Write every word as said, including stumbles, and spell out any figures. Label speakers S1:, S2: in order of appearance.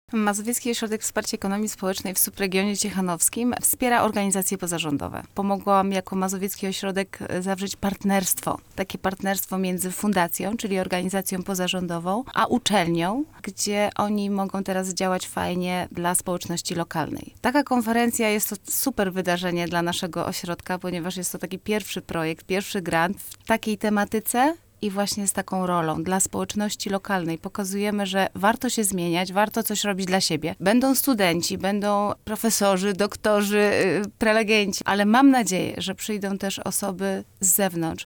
S1: Mazowiecki Ośrodek Wsparcia Ekonomii Społecznej w subregionie ciechanowskim wspiera organizacje pozarządowe. Pomogłam jako Mazowiecki Ośrodek zawrzeć partnerstwo. Takie partnerstwo między fundacją, czyli organizacją pozarządową, a uczelnią, gdzie oni mogą teraz działać fajnie dla społeczności lokalnej. Taka konferencja jest to super wydarzenie dla naszego ośrodka, ponieważ jest to taki pierwszy projekt, pierwszy grant w takiej tematyce, i właśnie z taką rolą dla społeczności lokalnej pokazujemy, że warto się zmieniać, warto coś robić dla siebie. Będą studenci, będą profesorzy, doktorzy, yy, prelegenci, ale mam nadzieję, że przyjdą też osoby z zewnątrz,